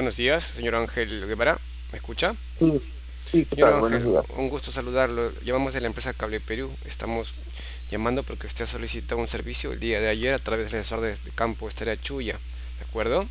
Buenos días, señor Ángel Guevara. ¿Me escucha? Sí, sí, ¿qué Señor tal? Buenos Ángel, días. un gusto saludarlo. Llamamos de la empresa Cable Perú. Estamos llamando porque usted ha solicitado un servicio el día de ayer a través del asesor de campo Estela Chuya. ¿De acuerdo?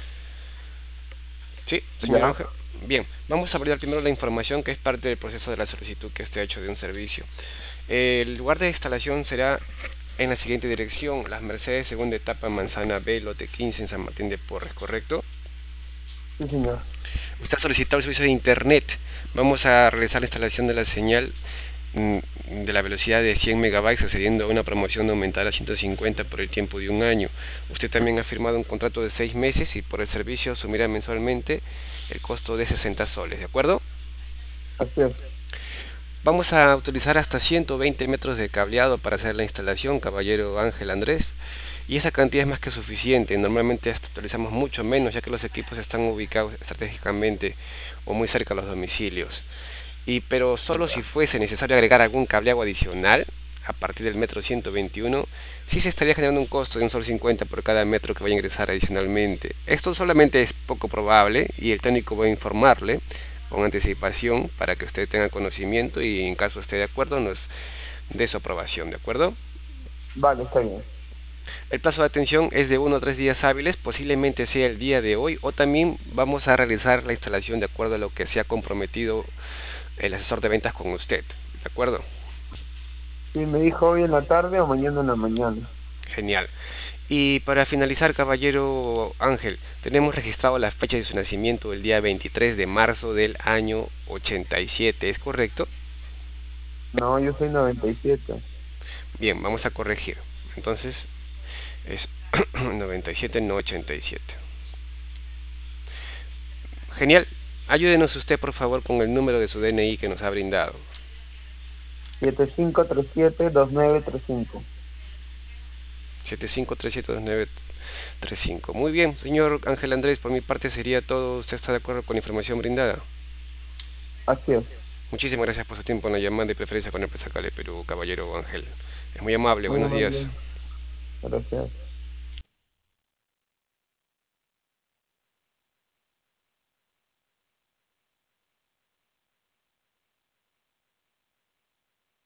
Sí, señor Ya, Ángel. Bien, vamos a abrir primero la información que es parte del proceso de la solicitud que usted ha hecho de un servicio. El lugar de instalación será en la siguiente dirección: Las Mercedes, segunda etapa, Manzana B, lote 15 en San Martín de Porres, ¿correcto? sí, señor. Usted ha solicitado el servicio de internet. Vamos a realizar la instalación de la señal mm, de la velocidad de 100 megabytes, accediendo a una promoción de aumentar a 150 por el tiempo de un año. Usted también ha firmado un contrato de 6 meses y por el servicio asumirá mensualmente el costo de 60 soles, ¿de acuerdo? Así es. Vamos a utilizar hasta 120 metros de cableado para hacer la instalación, caballero Ángel Andrés, y esa cantidad es más que suficiente. Normalmente hasta utilizamos mucho menos, ya que los equipos están ubicados estratégicamente o muy cerca a los domicilios. Pero solo si Ya. fuese necesario agregar algún cableado adicional a partir del metro 121, sí se estaría generando un costo de un sol 50 por cada metro que vaya a ingresar adicionalmente. Esto solamente es poco probable y el técnico va a informarle con anticipación para que usted tenga conocimiento y en caso esté de acuerdo nos dé su aprobación, ¿de acuerdo? Vale, está bien. El plazo de atención es de 1 o 3 días hábiles, posiblemente sea el día de hoy, o también vamos a realizar la instalación de acuerdo a lo que se ha comprometido el asesor de ventas con usted, ¿de acuerdo? Sí, me dijo hoy en la tarde o mañana en la mañana. Genial. Y para finalizar, caballero Ángel, tenemos registrado la fecha de su nacimiento el día 23 de marzo del año 87, ¿es correcto? No, yo soy 97. Bien, vamos a corregir. Entonces es 97, no 87. Genial. Ayúdenos usted, por favor, con el número de su DNI que nos ha brindado. 75372935. 75372935. Muy bien, señor Ángel Andrés, por mi parte sería todo. ¿Usted está de acuerdo con la información brindada? Así es. Muchísimas gracias por su tiempo en la llamada y preferencia con la empresa Cale Perú, caballero Ángel. Es muy amable, Muy buenos días. amable. Gracias.